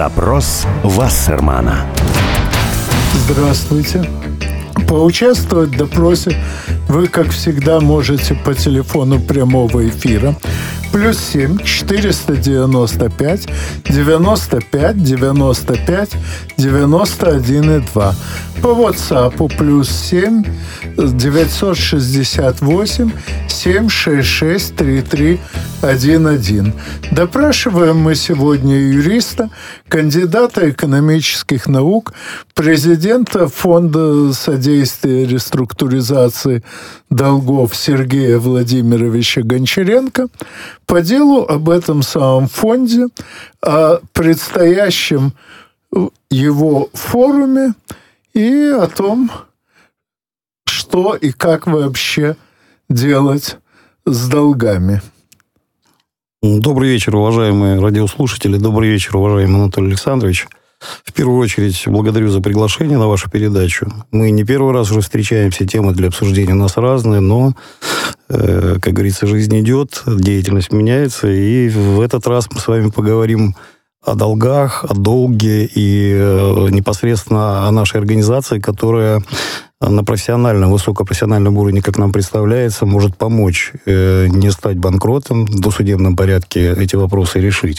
Допрос Вассермана. Здравствуйте. Поучаствовать в допросе вы, как всегда, можете по телефону прямого эфира +7 495 95 95 91,2. По WhatsApp +7 968 766 3311. Допрашиваем мы сегодня юриста, кандидата экономических наук, президента Фонда содействия реструктуризации долгов Сергея Владимировича Гончаренко по делу об этом самом фонде, о предстоящем его форуме и о том, что и как вообще делать с долгами. Добрый вечер, уважаемые радиослушатели. Добрый вечер, уважаемый Анатолий Александрович. В первую очередь, благодарю за приглашение на вашу передачу. Мы не первый раз уже встречаемся, темы для обсуждения у нас разные, но, как говорится, жизнь идет, деятельность меняется, и в этот раз мы с вами поговорим о долгах, о долге и непосредственно о нашей организации, которая на профессиональном, высокопрофессиональном уровне, как нам представляется, может помочь не стать банкротом, в досудебном порядке эти вопросы решить.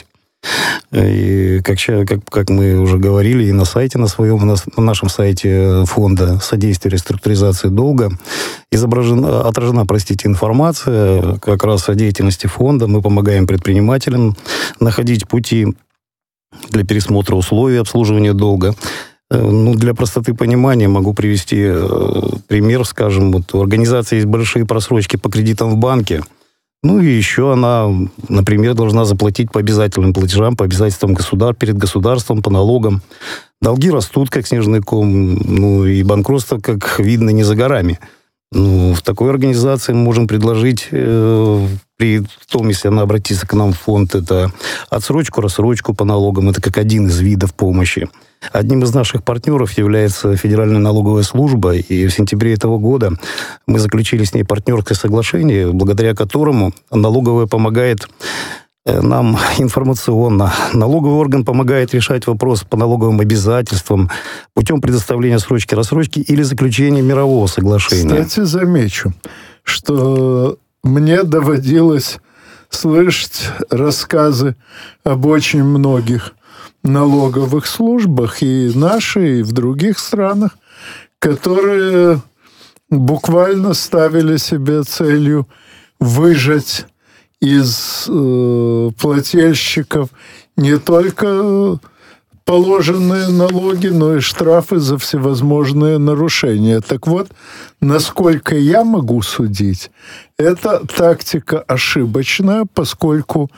И как мы уже говорили и на сайте на нашем сайте Фонда содействия реструктуризации долга отражена, информация как раз о деятельности фонда. Мы помогаем предпринимателям находить пути для пересмотра условий обслуживания долга. Для простоты понимания могу привести пример, скажем, у организации есть большие просрочки по кредитам в банке. И еще она, например, должна заплатить по обязательным платежам, по обязательствам перед государством, по налогам. Долги растут, как снежный ком, и банкротство, как видно, не за горами. В такой организации мы можем предложить, при том, если она обратится к нам в фонд, это отсрочку, рассрочку по налогам, это как один из видов помощи. Одним из наших партнеров является Федеральная налоговая служба, и в сентябре этого года мы заключили с ней партнерское соглашение, благодаря которому налоговая помогает нам информационно. Налоговый орган помогает решать вопрос по налоговым обязательствам путем предоставления срочки, рассрочки или заключения мирового соглашения. Кстати, замечу, что мне доводилось слышать рассказы об очень многих налоговых службах, и нашей, и в других странах, которые буквально ставили себе целью выжать из плательщиков не только положенные налоги, но и штрафы за всевозможные нарушения. Так вот, насколько я могу судить, эта тактика ошибочная, поскольку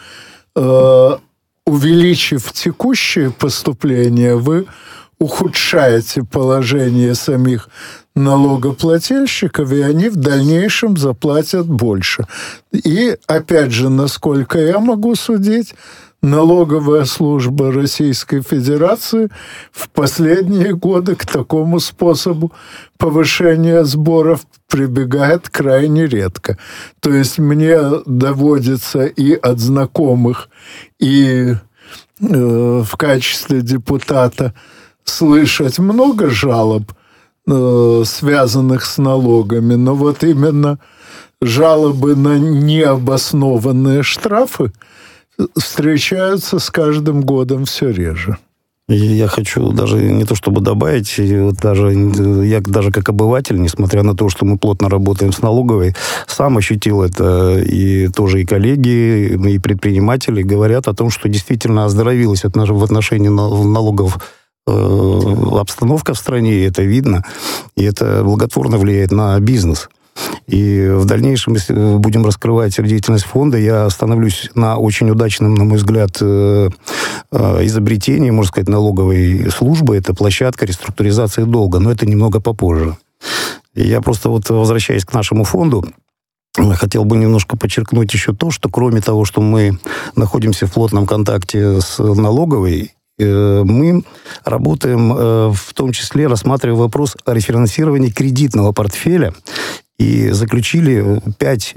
увеличив текущие поступления, вы ухудшаете положение самих налогоплательщиков, и они в дальнейшем заплатят больше. И, опять же, насколько я могу судить, налоговая служба Российской Федерации в последние годы к такому способу повышения сборов прибегает крайне редко. То есть мне доводится и от знакомых, и в качестве депутата слышать много жалоб, связанных с налогами, но вот именно жалобы на необоснованные штрафы встречаются с каждым годом все реже. Я хочу даже не то чтобы добавить, я даже как обыватель, несмотря на то, что мы плотно работаем с налоговой, сам ощутил это, и тоже и коллеги, и предприниматели говорят о том, что действительно оздоровилась в отношении налогов обстановка в стране, и это видно, и это благотворно влияет на бизнес. И в дальнейшем, если будем раскрывать деятельность фонда, я остановлюсь на очень удачном, на мой взгляд, изобретении, можно сказать, налоговой службы. Это площадка реструктуризации долга, но это немного попозже. И я просто возвращаясь к нашему фонду, хотел бы немножко подчеркнуть еще то, что кроме того, что мы находимся в плотном контакте с налоговой, мы работаем, в том числе рассматривая вопрос о рефинансировании кредитного портфеля и заключили 5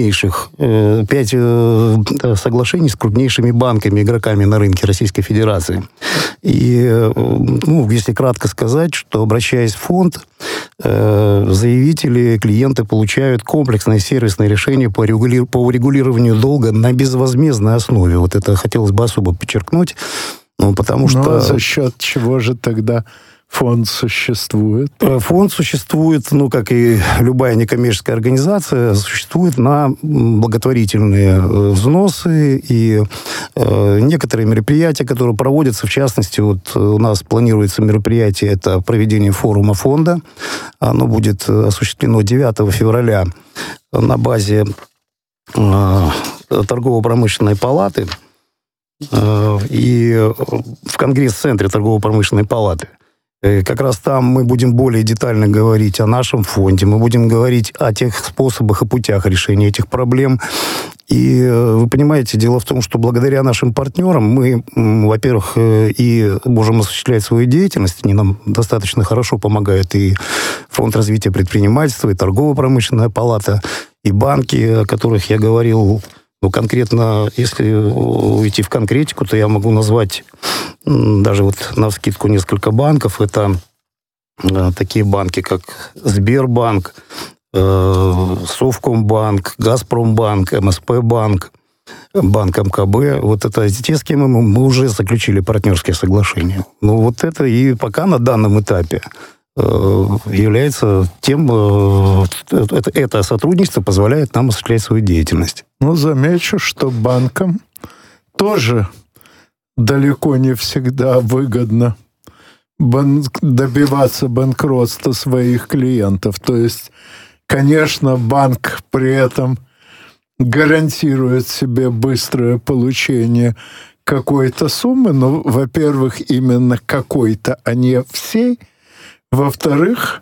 соглашений с крупнейшими банками, игроками на рынке Российской Федерации. И, если кратко сказать, что, обращаясь в фонд, заявители, клиенты получают комплексное сервисное решение по урегулированию долга на безвозмездной основе. Вот это хотелось бы особо подчеркнуть, потому что... А за счет чего же тогда фонд существует? Фонд существует, как и любая некоммерческая организация, существует на благотворительные взносы и некоторые мероприятия, которые проводятся. В частности, вот у нас планируется мероприятие, это проведение форума фонда. Оно будет осуществлено 9 февраля на базе торгово-промышленной палаты и в Конгресс-центре торгово-промышленной палаты. Как раз там мы будем более детально говорить о нашем фонде, мы будем говорить о тех способах и путях решения этих проблем. И вы понимаете, дело в том, что благодаря нашим партнерам мы, во-первых, и можем осуществлять свою деятельность, они нам достаточно хорошо помогают, и Фонд развития предпринимательства, и торгово-промышленная палата, и банки, о которых я говорил. Конкретно, если уйти в конкретику, то я могу назвать даже вот навскидку несколько банков. Это такие банки, как Сбербанк, Совкомбанк, Газпромбанк, МСП-банк, Банк МКБ. Вот это те, с кем мы уже заключили партнерские соглашения. Вот это и пока на данном этапе является тем, это сотрудничество позволяет нам осуществлять свою деятельность. Замечу, что банкам тоже далеко не всегда выгодно добиваться банкротства своих клиентов. То есть, конечно, банк при этом гарантирует себе быстрое получение какой-то суммы, но, во-первых, именно какой-то, а не всей. Во-вторых,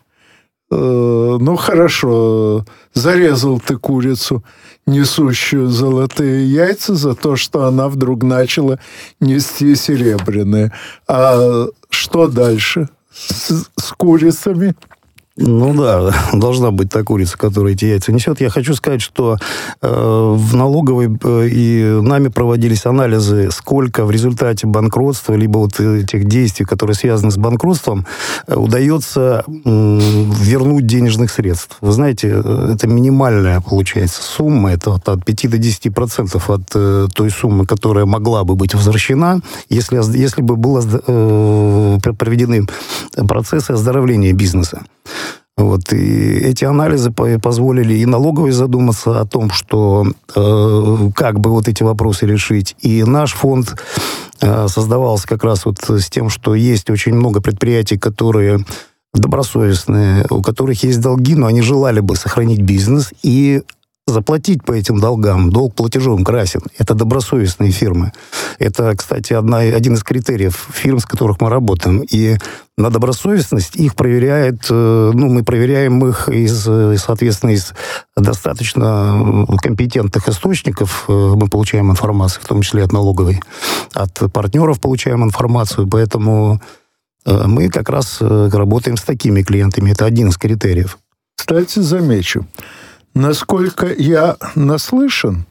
хорошо, зарезал ты курицу, несущую золотые яйца, за то, что она вдруг начала нести серебряные. А что дальше с курицами? Да, должна быть та курица, которая эти яйца несет. Я хочу сказать, что в налоговой и нами проводились анализы, сколько в результате банкротства, либо вот этих действий, которые связаны с банкротством, удается вернуть денежных средств. Вы знаете, это минимальная, получается, сумма, это от 5 до 10% от той суммы, которая могла бы быть возвращена, если бы были проведены процессы оздоровления бизнеса. И эти анализы позволили и налоговой задуматься о том, что как бы вот эти вопросы решить. И наш фонд создавался как раз вот с тем, что есть очень много предприятий, которые добросовестные, у которых есть долги, но они желали бы сохранить бизнес и заплатить по этим долгам. Долг платежом красен. Это добросовестные фирмы. Это, кстати, один из критериев фирм, с которых мы работаем. И на добросовестность их проверяет, мы проверяем их соответственно, из достаточно компетентных источников. Мы получаем информацию, в том числе от налоговой. От партнеров получаем информацию. Поэтому мы как раз работаем с такими клиентами. Это один из критериев. Кстати, замечу, насколько я наслышан,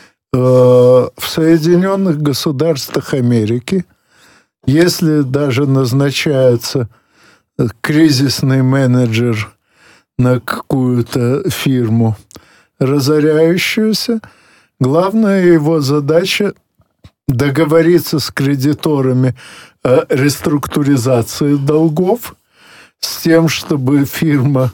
в Соединенных Государствах Америки, если даже назначается кризисный менеджер на какую-то фирму разоряющуюся, главная его задача договориться с кредиторами о реструктуризации долгов с тем, чтобы фирма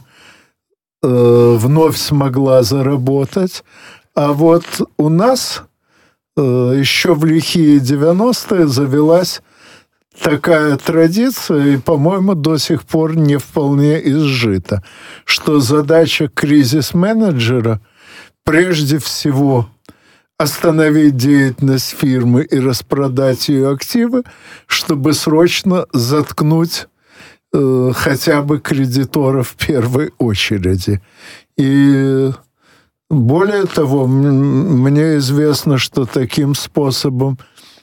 вновь смогла заработать. А вот у нас еще в лихие 90-е завелась такая традиция, и, по-моему, до сих пор не вполне изжита, что задача кризис-менеджера прежде всего остановить деятельность фирмы и распродать ее активы, чтобы срочно заткнуть хотя бы кредиторов в первой очереди. И более того, мне известно, что таким способом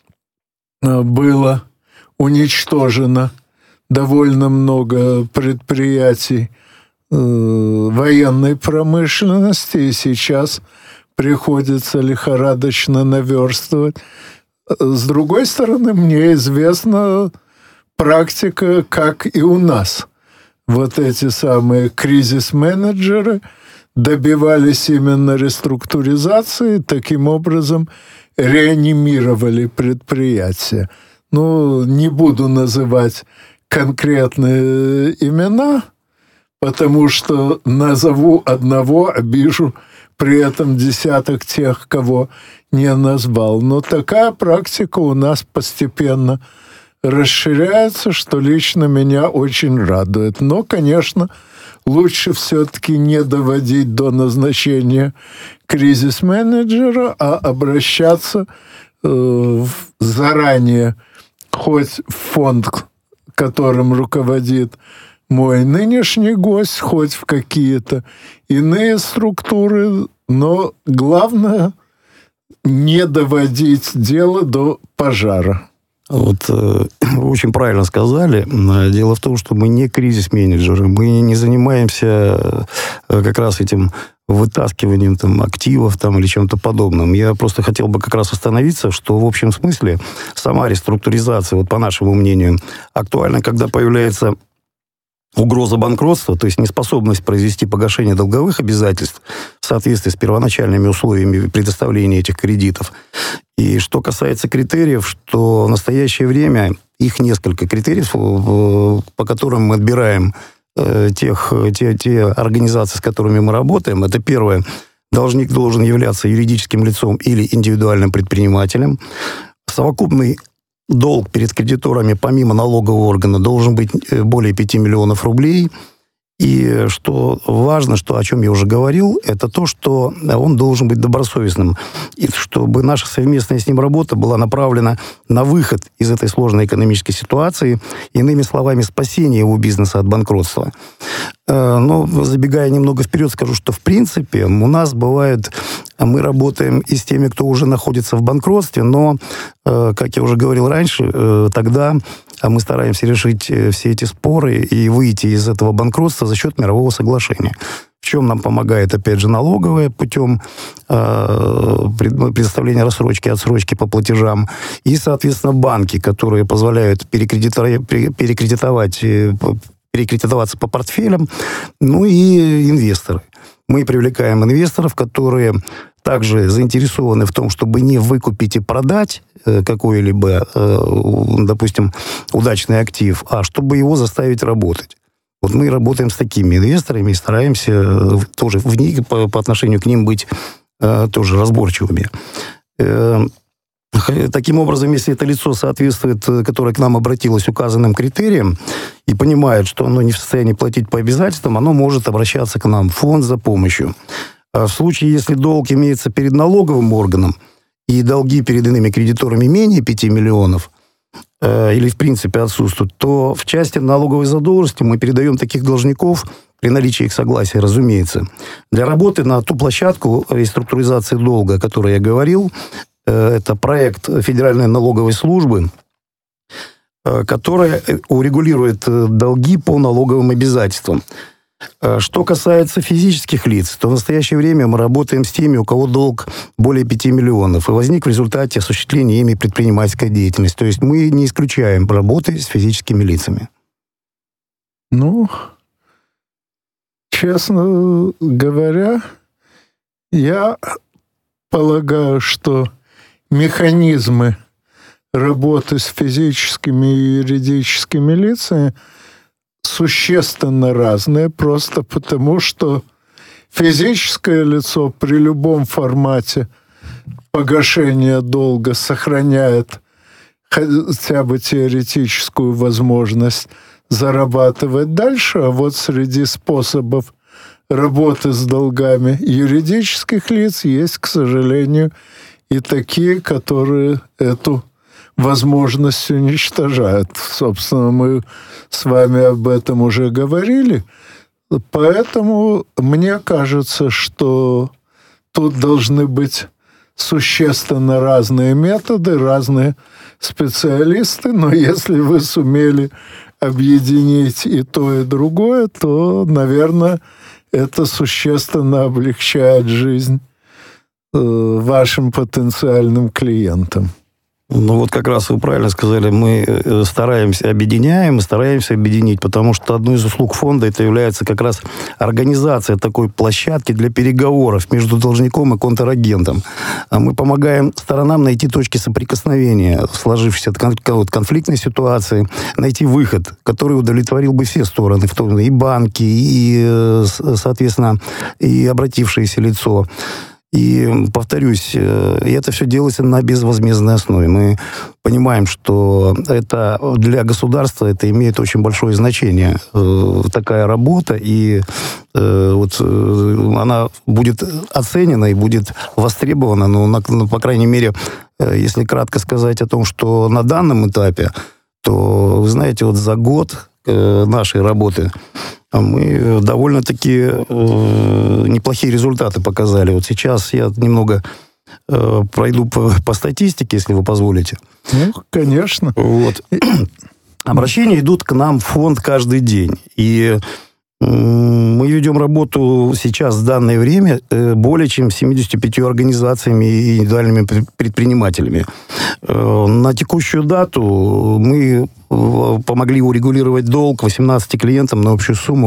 было уничтожено довольно много предприятий военной промышленности, и сейчас приходится лихорадочно наверстывать. С другой стороны, мне известна практика, как и у нас. Вот эти самые кризис-менеджеры добивались именно реструктуризации, таким образом реанимировали предприятия. Ну, не буду называть конкретные имена, потому что назову одного, обижу при этом десяток тех, кого не назвал. Но такая практика у нас постепенно расширяется, что лично меня очень радует. Но, конечно, лучше все-таки не доводить до назначения кризис-менеджера, а обращаться заранее хоть в фонд, которым руководит мой нынешний гость, хоть в какие-то иные структуры, но главное не доводить дело до пожара. Вот вы очень правильно сказали. Дело в том, что мы не кризис-менеджеры, мы не занимаемся как раз этим вытаскиванием там, активов там, или чем-то подобным. Я просто хотел бы как раз остановиться, что в общем смысле сама реструктуризация, вот по нашему мнению, актуальна, когда появляется угроза банкротства, то есть неспособность произвести погашение долговых обязательств в соответствии с первоначальными условиями предоставления этих кредитов. И что касается критериев, что в настоящее время их несколько критериев, по которым мы отбираем те организации, с которыми мы работаем. Это первое. Должник должен являться юридическим лицом или индивидуальным предпринимателем. Совокупный долг перед кредиторами помимо налогового органа должен быть более 5 миллионов рублей. И что важно, что, о чем я уже говорил, это то, что он должен быть добросовестным. И чтобы наша совместная с ним работа была направлена на выход из этой сложной экономической ситуации, иными словами, спасение его бизнеса от банкротства. Но, забегая немного вперед, скажу, что в принципе у нас бывает, мы работаем и с теми, кто уже находится в банкротстве, но, как я уже говорил раньше, тогда мы стараемся решить все эти споры и выйти из этого банкротства за счет мирового соглашения. В чем нам помогает, опять же, налоговая путем предоставления рассрочки, отсрочки по платежам. И, соответственно, банки, которые позволяют перекредитоваться по портфелям. Ну и инвесторы. Мы привлекаем инвесторов, которые также заинтересованы в том, чтобы не выкупить и продать какой-либо, допустим, удачный актив, а чтобы его заставить работать. Вот мы работаем с такими инвесторами и стараемся тоже в них, по отношению к ним быть тоже разборчивыми. Таким образом, если это лицо соответствует, которое к нам обратилось, указанным критериям, и понимает, что оно не в состоянии платить по обязательствам, оно может обращаться к нам в фонд за помощью. А в случае, если долг имеется перед налоговым органом, и долги перед иными кредиторами менее 5 миллионов, или в принципе отсутствуют, то в части налоговой задолженности мы передаем таких должников, при наличии их согласия, разумеется, для работы на ту площадку реструктуризации долга, о которой я говорил. Это проект Федеральной налоговой службы, которая урегулирует долги по налоговым обязательствам. Что касается физических лиц, то в настоящее время мы работаем с теми, у кого долг более 5 миллионов, и возник в результате осуществления ими предпринимательской деятельности. То есть мы не исключаем работы с физическими лицами. Ну, честно говоря, я полагаю, что механизмы работы с физическими и юридическими лицами существенно разные, просто потому что физическое лицо при любом формате погашения долга сохраняет хотя бы теоретическую возможность зарабатывать дальше, а вот среди способов работы с долгами юридических лиц есть, к сожалению, и такие, которые эту возможность уничтожают. Собственно, мы с вами об этом уже говорили. Поэтому мне кажется, что тут должны быть существенно разные методы, разные специалисты. Но если вы сумели объединить и то, и другое, то, наверное, это существенно облегчает жизнь вашим потенциальным клиентам. Ну вот как раз вы правильно сказали, мы стараемся объединить, потому что одной из услуг фонда это является как раз организация такой площадки для переговоров между должником и контрагентом. Мы помогаем сторонам найти точки соприкосновения в сложившейся конфликтной ситуации, найти выход, который удовлетворил бы все стороны, в том и банки, и, соответственно, и обратившееся лицо. И, повторюсь, это все делается на безвозмездной основе. Мы понимаем, что это для государства это имеет очень большое значение, такая работа, и вот она будет оценена и будет востребована, но, по крайней мере, если кратко сказать о том, что на данном этапе, то, вы знаете, вот за год нашей работы мы довольно-таки неплохие результаты показали. Вот сейчас я немного пройду по статистике, если вы позволите. Ну, конечно. Вот. Обращения идут к нам в фонд каждый день. И мы ведем работу сейчас, в данное время, более чем 75 организациями и индивидуальными предпринимателями. На текущую дату мы помогли урегулировать долг 18 клиентам на общую сумму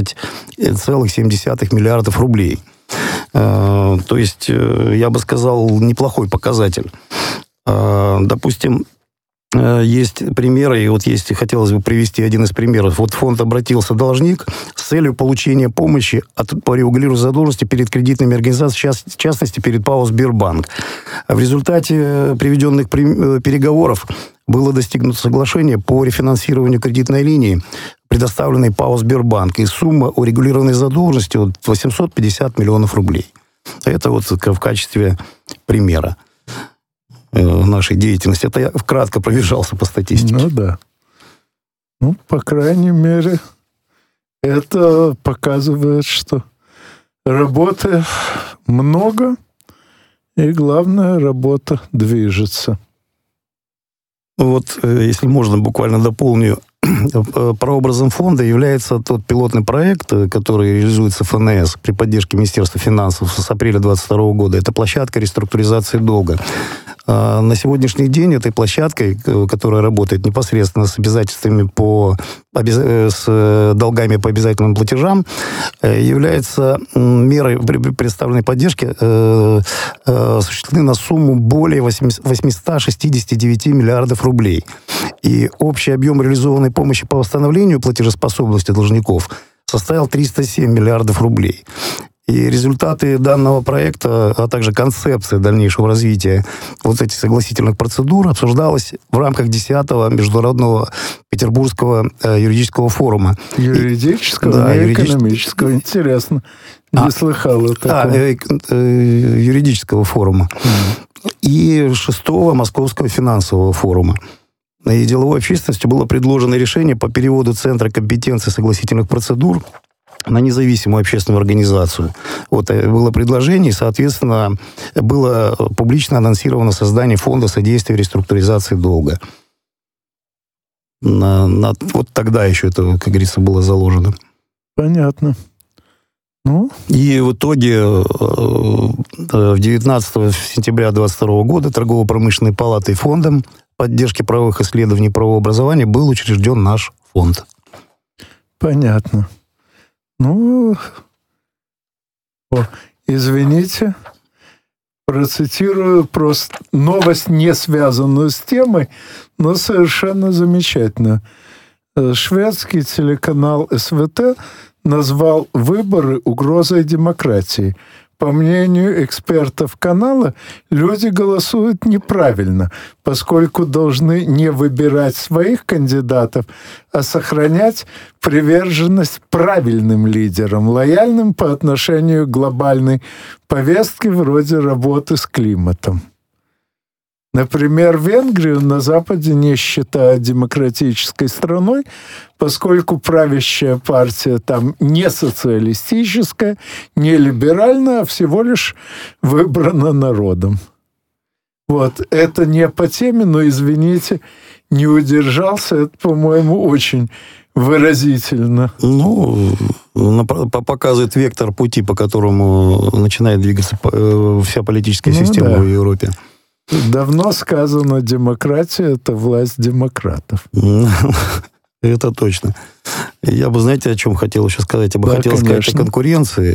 12,7 миллиардов рублей. То есть, я бы сказал, неплохой показатель. Допустим, есть примеры, и вот хотелось бы привести один из примеров. Вот в фонд обратился должник с целью получения помощи по регулированию задолженности перед кредитными организациями, в частности, перед ПАО «Сбербанк». В результате приведенных переговоров было достигнуто соглашение по рефинансированию кредитной линии, предоставленной ПАО «Сбербанк», и сумма урегулированной задолженности 850 миллионов рублей. Это вот в качестве примера нашей деятельности. Это я вкратце пробежался по статистике. Ну да. Ну, по крайней мере, это показывает, что работы много, и главное, работа движется. Вот, если можно, буквально дополню. Прообразом фонда является тот пилотный проект, который реализуется ФНС при поддержке Министерства финансов с апреля 2022 года. Это площадка реструктуризации долга. На сегодняшний день этой площадкой, которая работает непосредственно с обязательствами с долгами по обязательным платежам, является мерой представленной поддержки, осуществлены на сумму более 869 миллиардов рублей. И общий объем реализованной помощи по восстановлению платежеспособности должников составил 307 миллиардов рублей. И результаты данного проекта, а также концепция дальнейшего развития вот этих согласительных процедур обсуждалась в рамках 10-го Международного Петербургского юридического форума. Юридического, да, не экономического. Интересно. Не слыхал о таком. Юридического форума. И 6-го Московского финансового форума. И деловой общественностью было предложено решение по переводу Центра компетенции согласительных процедур на независимую общественную организацию. Вот было предложение, и, соответственно, было публично анонсировано создание фонда содействия реструктуризации долга. Вот тогда еще это, как говорится, было заложено. Понятно. Ну? И в итоге 19 сентября 2022 года Торгово-промышленной палатой и фондом поддержки правовых исследований и правообразования был учрежден наш фонд. Понятно. Ну, извините, процитирую просто новость, не связанную с темой, но совершенно замечательную. Шведский телеканал СВТ назвал выборы угрозой демократии. По мнению экспертов канала, люди голосуют неправильно, поскольку должны не выбирать своих кандидатов, а сохранять приверженность правильным лидерам, лояльным по отношению к глобальной повестке вроде работы с климатом. Например, Венгрию на Западе не считают демократической страной, поскольку правящая партия там не социалистическая, не либеральная, а всего лишь выбрана народом. Вот. Это не по теме, но, извините, не удержался. Это, по-моему, очень выразительно. Ну, показывает вектор пути, по которому начинает двигаться вся политическая система в Европе. Давно сказано, демократия – это власть демократов. Это точно. Я бы, знаете, о чем хотел еще сказать? Я бы хотел сказать о конкуренции.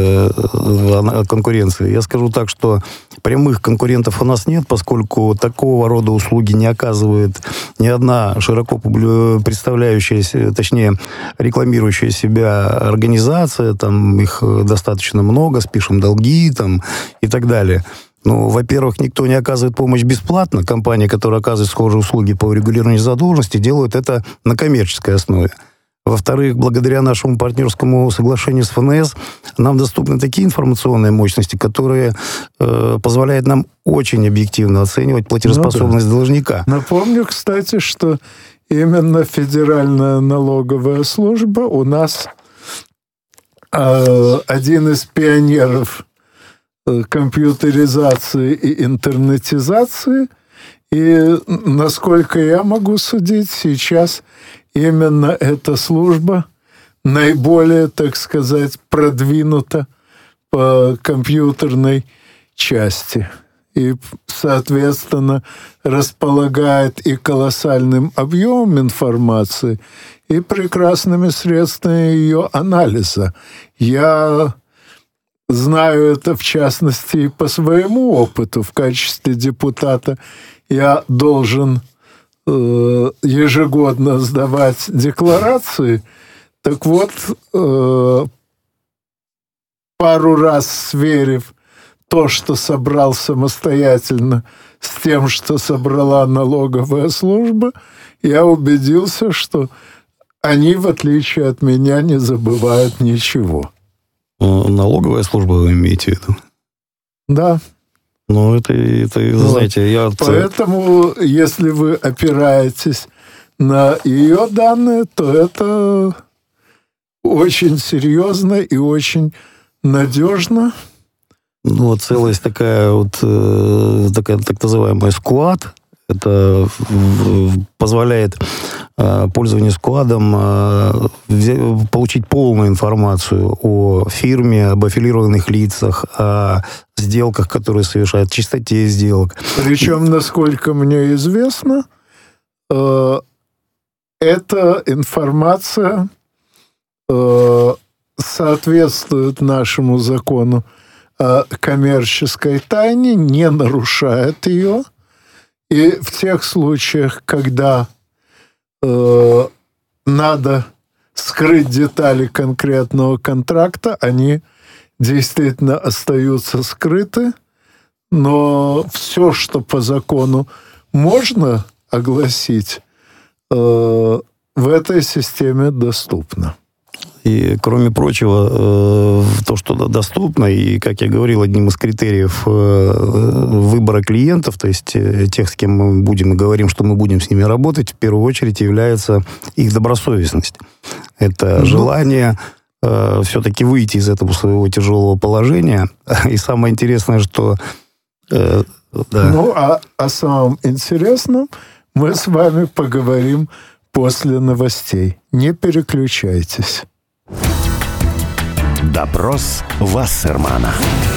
Я скажу так, что прямых конкурентов у нас нет, поскольку такого рода услуги не оказывает ни одна широко представляющаяся, точнее, рекламирующая себя организация. Там их достаточно много, спишем долги там, и так далее. Ну, во-первых, никто не оказывает помощь бесплатно. Компании, которые оказывают схожие услуги по урегулированию задолженности, делают это на коммерческой основе. Во-вторых, благодаря нашему партнерскому соглашению с ФНС нам доступны такие информационные мощности, которые позволяют нам очень объективно оценивать платежеспособность должника. Напомню, кстати, что именно Федеральная налоговая служба у нас один из пионеров компьютеризации и интернетизации. И, насколько я могу судить, сейчас именно эта служба наиболее, так сказать, продвинута по компьютерной части. И, соответственно, располагает и колоссальным объемом информации, и прекрасными средствами ее анализа. Я знаю это, в частности, и по своему опыту. В качестве депутата я должен ежегодно сдавать декларации. Так вот, пару раз сверив то, что собрал самостоятельно, с тем, что собрала налоговая служба, я убедился, что они, в отличие от меня, не забывают ничего. Налоговая служба вы имеете в виду? Да. Ну, это знаете, Поэтому, если вы опираетесь на ее данные, то это очень серьезно и очень надежно. Ну, вот целая такая так называемая сквад. Это позволяет пользованию складом получить полную информацию о фирме, об аффилированных лицах, о сделках, которые совершают, чистоте сделок. Причем, насколько мне известно, эта информация соответствует нашему закону о коммерческой тайне, не нарушает ее. И в тех случаях, когда надо скрыть детали конкретного контракта, они действительно остаются скрыты, но все, что по закону можно огласить, в этой системе доступно. И, кроме прочего, то, что доступно, и, как я говорил, одним из критериев выбора клиентов, то есть тех, с кем мы будем и говорим, что мы будем с ними работать, в первую очередь является их добросовестность. Это желание все-таки выйти из этого своего тяжелого положения. И самое интересное, что... Ну, о самом интересном мы с вами поговорим после новостей. Не переключайтесь. Допрос Вассермана.